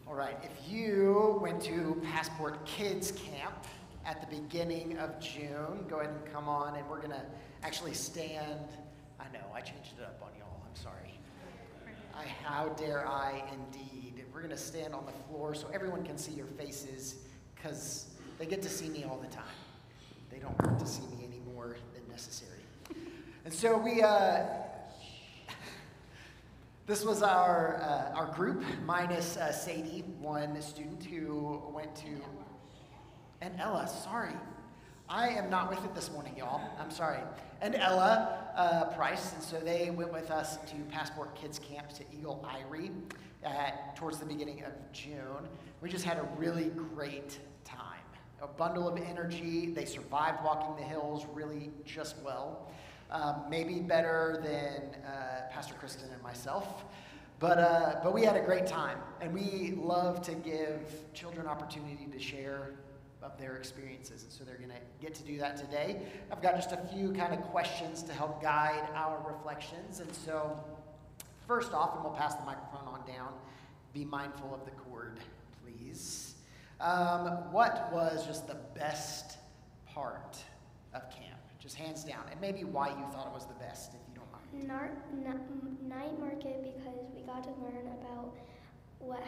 All right, if you went to Passport Kids Camp at the beginning of June, go ahead and come on, and we're going to actually stand. I know, I changed it up on y'all. I'm sorry. How dare I indeed. We're going to stand on the floor so everyone can see your faces, because they get to see me all the time. They don't want to see me any more than necessary. And so this was our group, minus Sadie, one student who went to, and Ella, sorry. I am not with it this morning, y'all. I'm sorry. And Ella Price, and so they went with us to Passport Kids Camp to Eagle Eyrie towards the beginning of June. We just had a really great time. A bundle of energy. They survived walking the hills really just well. Maybe better than Pastor Kristen and myself. But we had a great time. And we love to give children opportunity to share of their experiences. And so they're going to get to do that today. I've got just a few kind of questions to help guide our reflections. And so first off, and we'll pass the microphone on down, be mindful of the cord, please. What was just the best part of camp? Just hands down. And maybe why you thought it was the best, if you don't mind. Night market, because we got to learn about what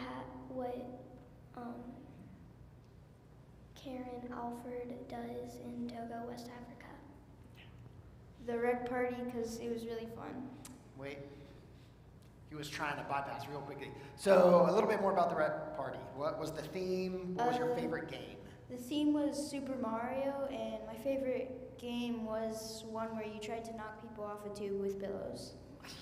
Karen Alford does in Togo, West Africa. The rec party, because it was really fun. Wait. He was trying to bypass real quickly. So a little bit more about the rec party. What was the theme? What was your favorite game? The theme was Super Mario, and my favorite game was one where you tried to knock people off a tube with pillows.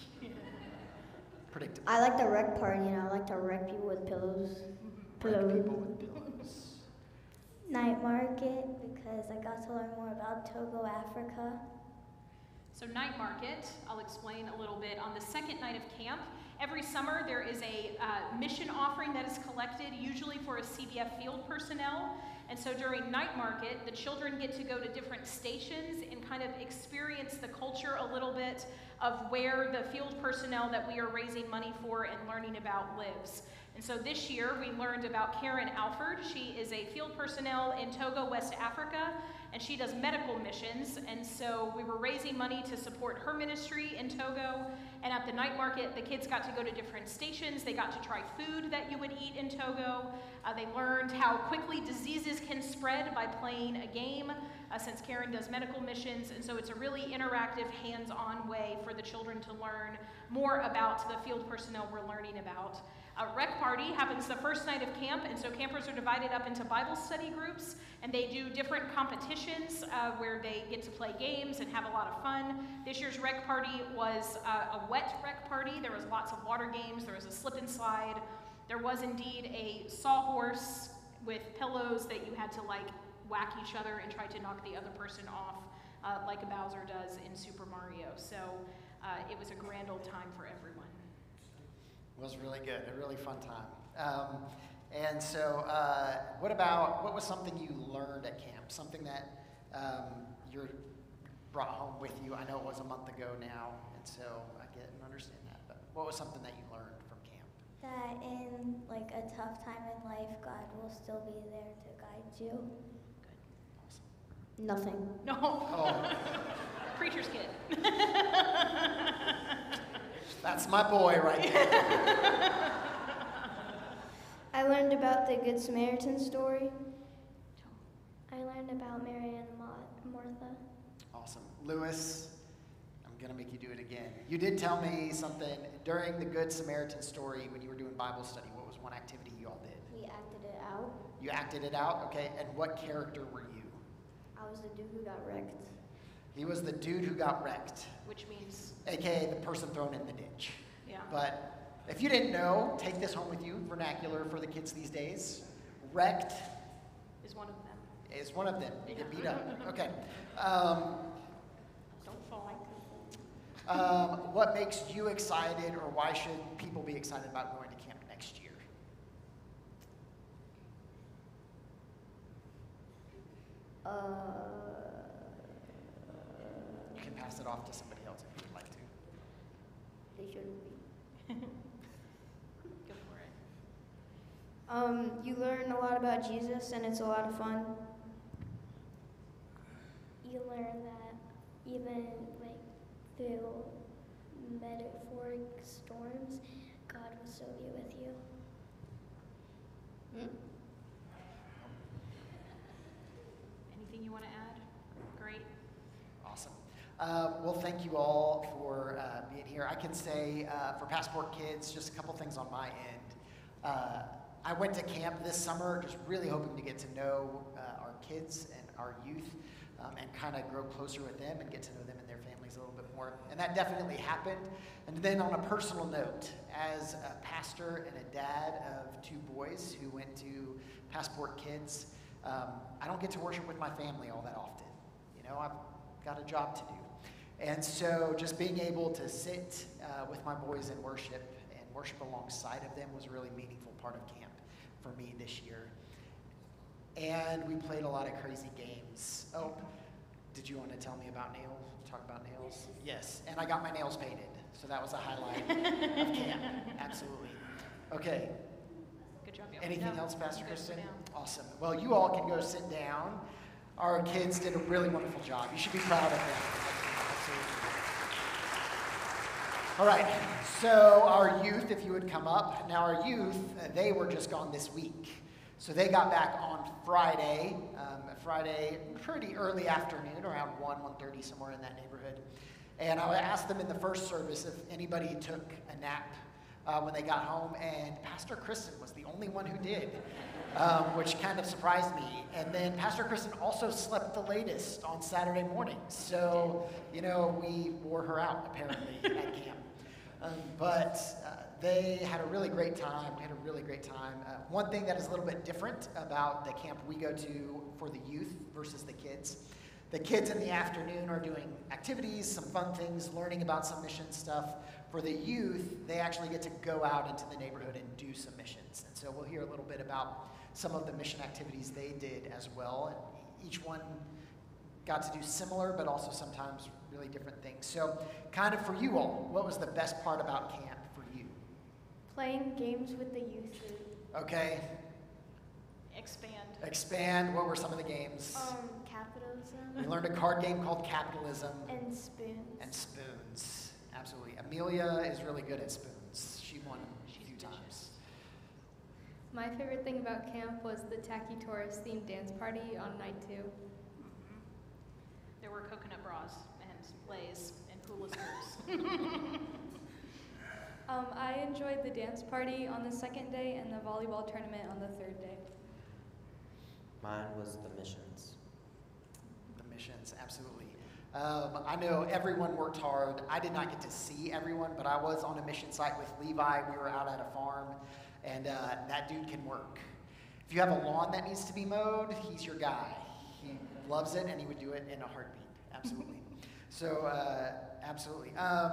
Predictable. I like the rec party, and I like to wreck people with pillows. Wreck people with pillows. Night market, because I got to learn more about Togo, Africa. So night market, I'll explain a little bit. On the second night of camp, every summer there is a mission offering that is collected, usually for a CBF field personnel. And so during night market, the children get to go to different stations and kind of experience the culture a little bit of where the field personnel that we are raising money for and learning about lives. And so this year we learned about Karen Alford. She is a field personnel in Togo, West Africa, and she does medical missions. And so we were raising money to support her ministry in Togo. And at the night market, the kids got to go to different stations. They got to try food that you would eat in Togo. They learned how quickly diseases can spread by playing a game, since Karen does medical missions. And so it's a really interactive, hands-on way for the children to learn more about the field personnel we're learning about. Rec party happens the first night of camp, and so campers are divided up into Bible study groups, and they do different competitions where they get to play games and have a lot of fun. This year's rec party was a wet rec party. There was lots of water games. There was a slip and slide. There was indeed a sawhorse with pillows that you had to like whack each other and try to knock the other person off, like Bowser does in Super Mario. So it was a grand old time for everyone. It was really good, a really fun time. And so what was something you learned at camp? Something that you brought home with you? I know it was a month ago now, and so I get and understand that. But what was something that you learned from camp? That in like a tough time in life, God will still be there to guide you. Good. Awesome. Nothing. No. Oh. Preacher's kid. That's my boy right there. I learned about the Good Samaritan story. I learned about Mary and Martha. Awesome. Lewis, I'm going to make you do it again. You did tell me something during the Good Samaritan story when you were doing Bible study. What was one activity you all did? We acted it out. You acted it out? Okay. And what character were you? I was the dude who got wrecked. He was the dude who got wrecked. Which means? AKA the person thrown in the ditch. Yeah. But if you didn't know, take this home with you, vernacular for the kids these days. Wrecked Is one of them. is one of them. You get beat up. Okay. Don't fall. What makes you excited, or why should people be excited about going to camp next year? You can pass it off to somebody else if you'd like to. They shouldn't be. Go for it. You learn a lot about Jesus, and it's a lot of fun. You learn that even like through metaphoric storms, God will still be with you. Anything you want to add? Great. Awesome. Well, thank you all for being here. I can say for Passport Kids, just a couple things on my end. I went to camp this summer, just really hoping to get to know our kids and our youth and kind of grow closer with them and get to know them and their families a little bit more. And that definitely happened. And then on a personal note, as a pastor and a dad of 2 boys who went to Passport Kids, I don't get to worship with my family all that often. You know, I've got a job to do. And so just being able to sit with my boys and worship alongside of them was a really meaningful part of camp for me this year. And we played a lot of crazy games. Oh, did you want to tell me about nails? Talk about nails? Yes, and I got my nails painted, so that was a highlight of camp. Absolutely. Okay. Good job, y'all. Anything No, else, Pastor you guys Kristen? sit down. Awesome. Well, you all can go sit down. Our kids did a really wonderful job. You should be proud of them. Absolutely. All right, so our youth, if you would come up. Now our youth, they were just gone this week. So they got back on Friday pretty early afternoon, around 1:30, somewhere in that neighborhood. And I asked them in the first service if anybody took a nap when they got home, and Pastor Kristen was the only one who did, which kind of surprised me. And then Pastor Kristen also slept the latest on Saturday morning. So, you know, we wore her out, apparently, at camp. But they had a really great time. One thing that is a little bit different about the camp we go to for the youth versus the kids in the afternoon are doing activities, some fun things, learning about some mission stuff. For the youth, they actually get to go out into the neighborhood and do some missions. And so we'll hear a little bit about some of the mission activities they did as well. And each one got to do similar, but also sometimes really different things. So kind of for you all, what was the best part about camp for you? Playing games with the youth group. Okay, expand. What were some of the games? Capitalism. We learned a card game called Capitalism. And spoons. And spoons, absolutely. Amelia is really good at spoons. She won a few times. My favorite thing about camp was the Tacky Taurus themed dance party on night 2. There were coconut bras and lays and hula skirts. I enjoyed the dance party on the 2nd day and the volleyball tournament on the 3rd day. Mine was the missions. The missions, absolutely. I know everyone worked hard. I did not get to see everyone, but I was on a mission site with Levi. We were out at a farm, and that dude can work. If you have a lawn that needs to be mowed, he's your guy. He loves it, and he would do it in a heartbeat. Absolutely. So, absolutely.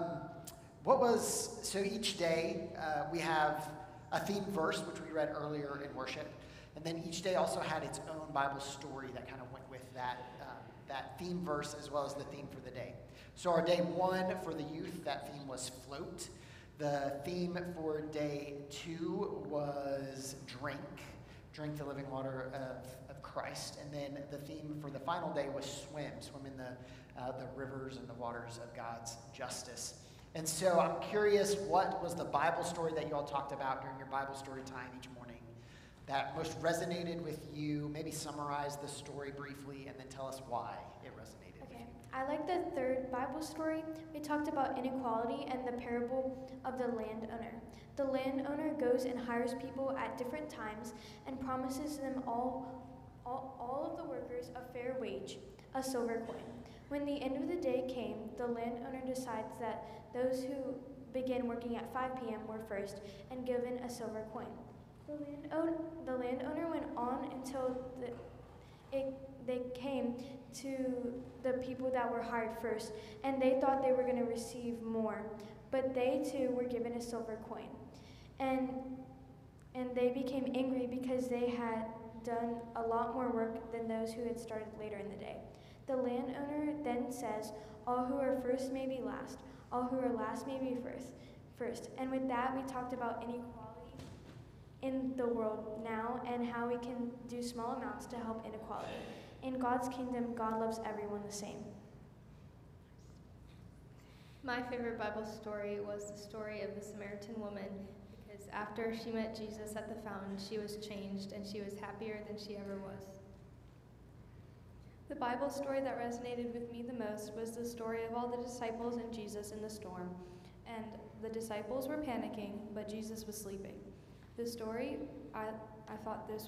So each day we have a theme verse, which we read earlier in worship. And then each day also had its own Bible story that kind of went with that theme verse as well as the theme for the day. So our day 1 for the youth, that theme was float. The theme for day 2 was drink the living water of Christ. And then the theme for the final day was swim in the rivers and the waters of God's justice. And so I'm curious, what was the Bible story that you all talked about during your Bible story time each morning that most resonated with you? Maybe summarize the story briefly and then tell us why it resonated with you. I like the 3rd Bible story. We talked about inequality and the parable of the landowner. The landowner goes and hires people at different times and promises them all of the workers a fair wage, a silver coin. When the end of the day came, the landowner decides that those who began working at 5 p.m. were first and given a silver coin. The landowner went on until they came to the people that were hired first, and they thought they were going to receive more, but they too were given a silver coin. And they became angry because they had done a lot more work than those who had started later in the day. The landowner then says, all who are first may be last, all who are last may be first. And with that, we talked about inequality in the world now and how we can do small amounts to help inequality. In God's kingdom, God loves everyone the same. My favorite Bible story was the story of the Samaritan woman, because after she met Jesus at the fountain, she was changed and she was happier than she ever was. The Bible story that resonated with me the most was the story of all the disciples and Jesus in the storm. And the disciples were panicking, but Jesus was sleeping. The story, I thought this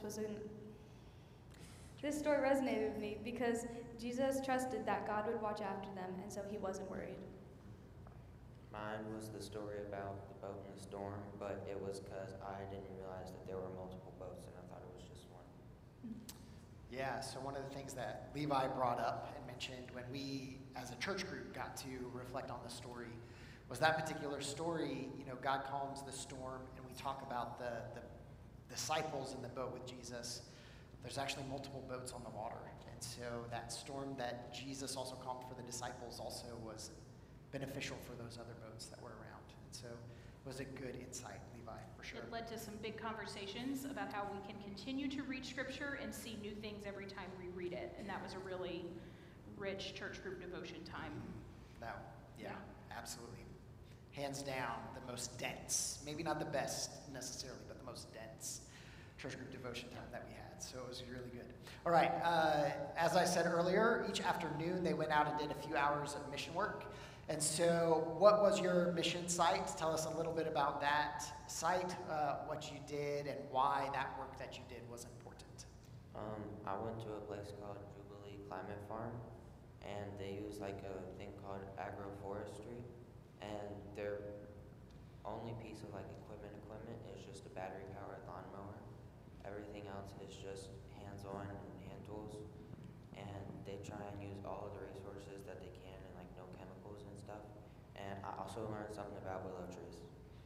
story resonated with me because Jesus trusted that God would watch after them, and so he wasn't worried. Mine was the story about the boat in the storm, but it was because I didn't realize that there were multiple boats and I thought it was just one. Yeah, so one of the things that Levi brought up and mentioned when we, as a church group, got to reflect on the story was that particular story. God calms the storm, and we talk about the disciples in the boat with Jesus. There's actually multiple boats on the water, and so that storm that Jesus also calmed for the disciples also was beneficial for those other boats that were around. And so it was a good insight, Levi, for sure. It led to some big conversations about how we can continue to read Scripture and see new things every time we read it, and that was a really rich church group devotion time. Yeah, absolutely. Hands down, the most dense, maybe not the best necessarily, but the most dense church group devotion time that we had. So it was really good. All right, as I said earlier, each afternoon they went out and did a few hours of mission work. And so what was your mission site? Tell us a little bit about that site, what you did, and why that work that you did was important. I went to a place called Jubilee Climate Farm, and they use like a thing called agroforestry, and their only piece of like equipment is just a battery-powered lawnmower. Everything else is just hands-on and hand tools, and they try and use all of the resources that they can and like no chemicals and stuff. And I also learned something about willow trees.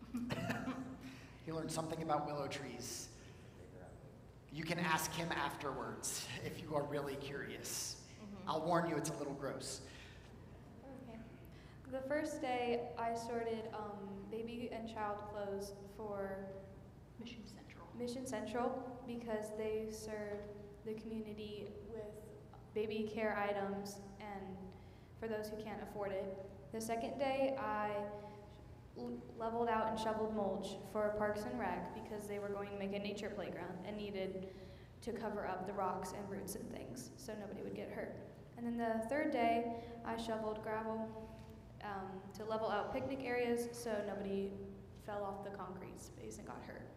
He learned something about willow trees. You can ask him afterwards if you are really curious. I'll warn you, it's a little gross. Okay. The first day, I sorted baby and child clothes for Mission Central because they serve the community with baby care items and for those who can't afford it. The second day, I leveled out and shoveled mulch for Parks and Rec because they were going to make a nature playground and needed to cover up the rocks and roots and things so nobody would get hurt. And then the third day, I shoveled gravel to level out picnic areas so nobody fell off the concrete space and got hurt.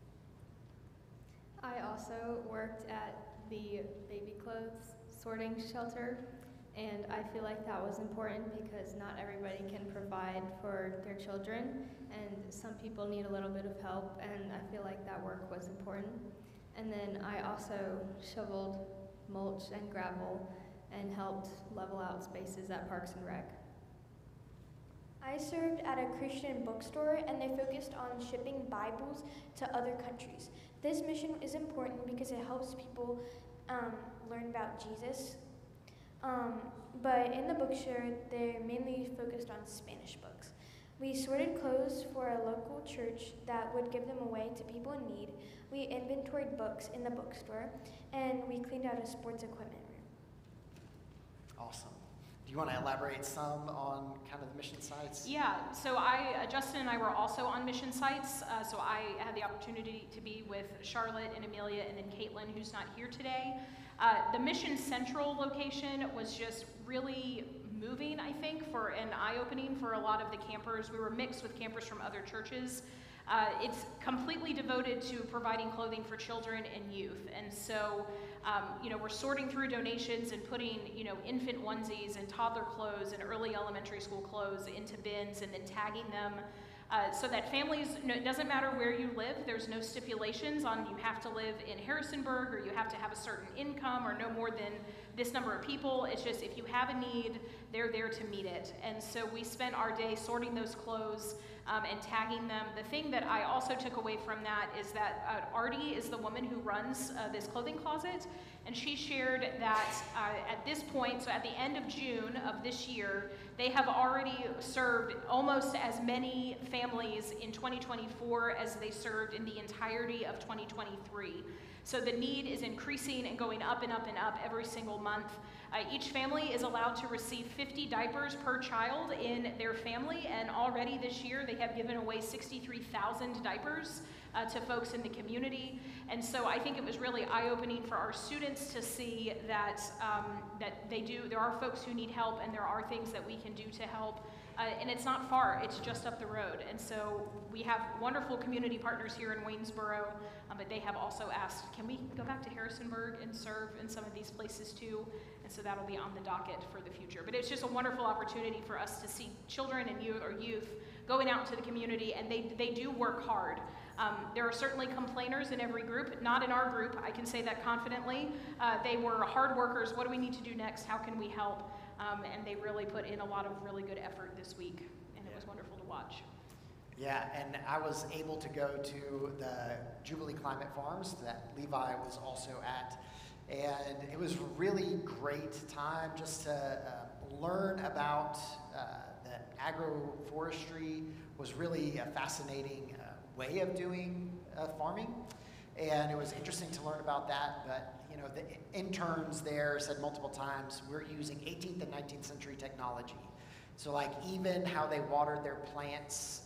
I also worked at the baby clothes sorting shelter, and I feel like that was important because not everybody can provide for their children, and some people need a little bit of help, and I feel like that work was important. And then I also shoveled mulch and gravel and helped level out spaces at Parks and Rec. I served at a Christian bookstore, and they focused on shipping Bibles to other countries. This mission is important because it helps people learn about Jesus. But in the bookstore, they're mainly focused on Spanish books. We sorted clothes for a local church that would give them away to people in need. We inventoried books in the bookstore, and we cleaned out a sports equipment room. Awesome. Do you want to elaborate some on kind of the mission sites? Yeah, so Justin and I were also on mission sites, so I had the opportunity to be with Charlotte and Amelia and then Caitlin, who's not here today. The Mission Central location was just really moving, I think, for an eye-opening for a lot of the campers. We were mixed with campers from other churches. It's completely devoted to providing clothing for children and youth. And so, we're sorting through donations and putting, infant onesies and toddler clothes and early elementary school clothes into bins and then tagging them so that families, it doesn't matter where you live, there's no stipulations on you have to live in Harrisonburg or you have to have a certain income or no more than this number of people. It's just if you have a need, they're there to meet it. And so we spent our day sorting those clothes and tagging them. The thing that I also took away from that is that Artie is the woman who runs this clothing closet, and she shared that at this point, so at the end of June of this year, they have already served almost as many families in 2024 as they served in the entirety of 2023. So the need is increasing and going up and up and up every single month. Each family is allowed to receive 50 diapers per child in their family, and already this year they have given away 63,000 diapers to folks in the community. And so I think it was really eye-opening for our students to see that there are folks who need help, and there are things that we can do to help. And it's not far, it's just up the road. And so we have wonderful community partners here in Waynesboro, but they have also asked, can we go back to Harrisonburg and serve in some of these places too? And so that'll be on the docket for the future. But it's just a wonderful opportunity for us to see children and youth going out into the community, and they do work hard. There are certainly complainers in every group, not in our group, I can say that confidently. They were hard workers. What do we need to do next? How can we help? And they really put in a lot of really good effort this week, and it was wonderful to watch. Yeah, and I was able to go to the Jubilee Climate Farms that Levi was also at, and it was a really great time just to learn about the agroforestry. Was really a fascinating way of doing farming, and it was interesting to learn about that. But you know, the interns there said multiple times, we're using 18th and 19th century technology. So like even how they watered their plants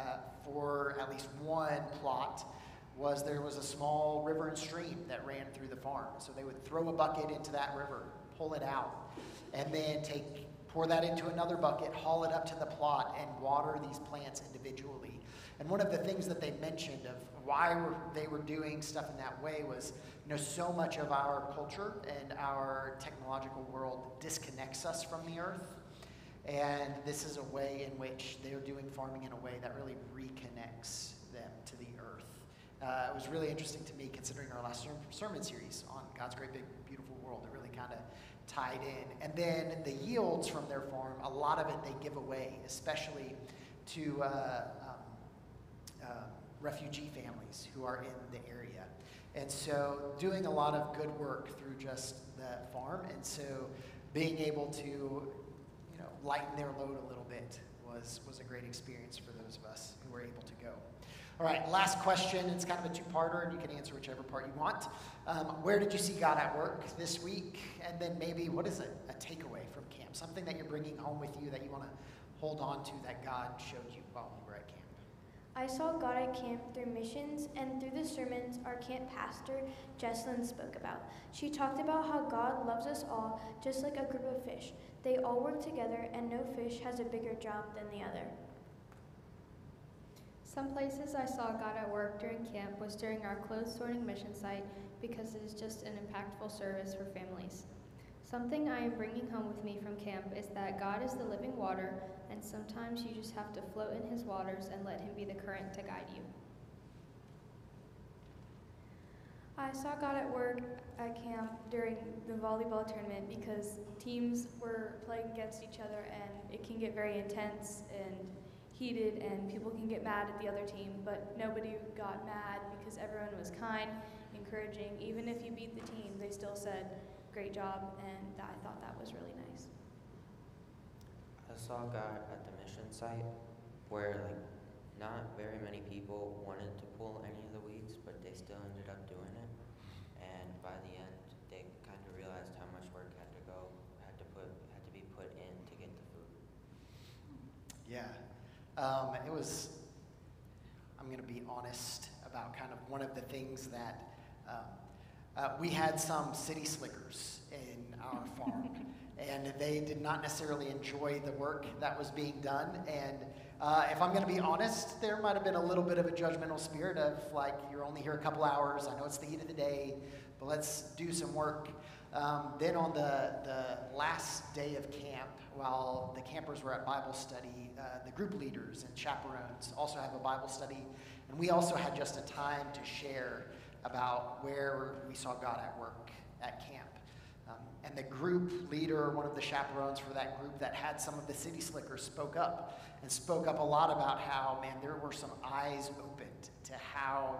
for at least one plot was there was a small river and stream that ran through the farm. So they would throw a bucket into that river, pull it out, and then pour that into another bucket, haul it up to the plot, and water these plants individually. And one of the things that they mentioned of why they were doing stuff in that way was, you know, so much of our culture and our technological world disconnects us from the earth. And this is a way in which they're doing farming in a way that really reconnects them to the earth. It was really interesting to me, considering our last sermon series on God's great big beautiful world. It really kind of tied in. And then the yields from their farm, a lot of it they give away, especially to refugee families who are in the area. And so doing a lot of good work through just the farm, and so being able to, you know, lighten their load a little bit was a great experience for those of us who were able to go. All right, last question. It's kind of a two-parter, and you can answer whichever part you want. Where did you see God at work this week? And then maybe what is a takeaway from camp? Something that you're bringing home with you that you want to hold on to that God showed you while you were at camp. I saw God at camp through missions and through the sermons our camp pastor, Jesslyn, spoke about. She talked about how God loves us all just like a group of fish. They all work together, and no fish has a bigger job than the other. Some places I saw God at work during camp was during our clothes sorting mission site, because it is just an impactful service for families. Something I am bringing home with me from camp is that God is the living water, and sometimes you just have to float in his waters and let him be the current to guide you. I saw God at work at camp during the volleyball tournament, because teams were playing against each other, and it can get very intense and heated, and people can get mad at the other team, but nobody got mad because everyone was kind, encouraging. Even if you beat the team, they still said, great job, and I thought that was really nice. I saw God at the mission site where not very many people wanted to pull any of the weeds, but they still ended up doing it. And by the end, they kind of realized how much work had to be put in to get the food. Yeah. It was, I'm going to be honest about kind of one of the things that we had some city slickers in our farm, and they did not necessarily enjoy the work that was being done. And if I'm going to be honest, there might have been a little bit of a judgmental spirit of like, you're only here a couple hours. I know it's the heat of the day, but let's do some work. Then on the last day of camp, while the campers were at Bible study, the group leaders and chaperones also have a Bible study, and we also had just a time to share about where we saw God at work at camp. And the group leader, one of the chaperones for that group that had some of the city slickers, spoke up a lot about how, man, there were some eyes opened to how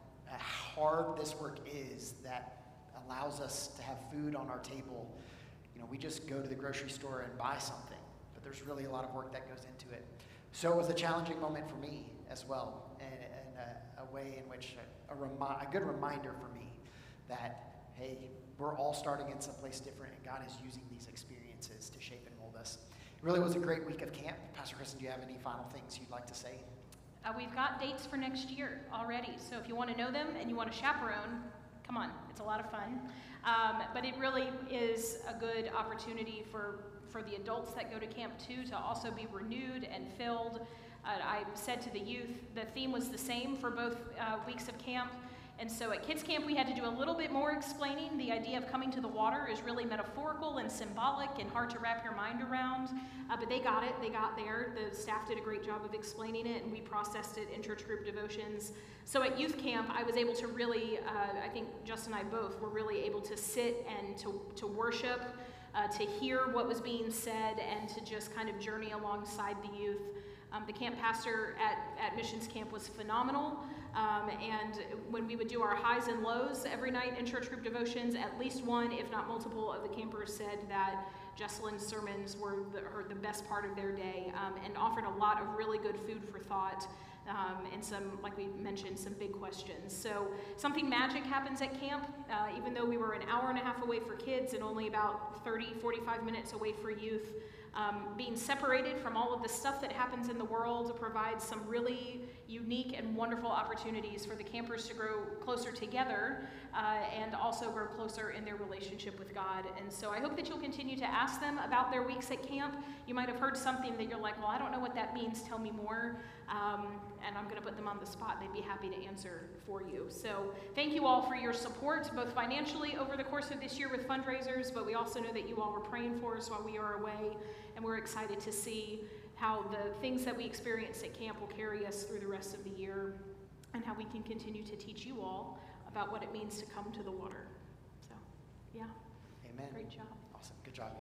hard this work is that allows us to have food on our table. You know, we just go to the grocery store and buy something, but there's really a lot of work that goes into it. So it was a challenging moment for me as well, and a way in which a good reminder for me that, hey, we're all starting in someplace different, and God is using these experiences to shape and mold us. It really was a great week of camp. Pastor Kristen, do you have any final things you'd like to say? We've got dates for next year already, so if you want to know them and you want to chaperone, come on, it's a lot of fun. But it really is a good opportunity for the adults that go to camp too to also be renewed and filled. I said to the youth, the theme was the same for both weeks of camp. And so at kids camp, we had to do a little bit more explaining. The idea of coming to the water is really metaphorical and symbolic and hard to wrap your mind around. But they got it. They got there. The staff did a great job of explaining it, and we processed it in church group devotions. So at youth camp, I was able to really, I think Justin and I both were really able to sit and to worship, to hear what was being said, and to just kind of journey alongside the youth. The camp pastor at missions camp was phenomenal, and when we would do our highs and lows every night in church group devotions, at least one, if not multiple, of the campers said that Jesselyn's sermons were the best part of their day, and offered a lot of really good food for thought, and some, like we mentioned, some big questions. So something magic happens at camp, even though we were an hour and a half away for kids and only about 45 minutes away for youth. Being separated from all of the stuff that happens in the world provides some really unique and wonderful opportunities for the campers to grow closer together and also grow closer in their relationship with God. And so I hope that you'll continue to ask them about their weeks at camp. You might have heard something that you're like, well, I don't know what that means, tell me more. And I'm going to put them on the spot. They'd be happy to answer for you. So thank you all for your support, both financially over the course of this year with fundraisers, but we also know that you all were praying for us while we are away, and we're excited to see how the things that we experience at camp will carry us through the rest of the year, and how we can continue to teach you all about what it means to come to the water. So, yeah. Amen. Great job. Awesome. Good job.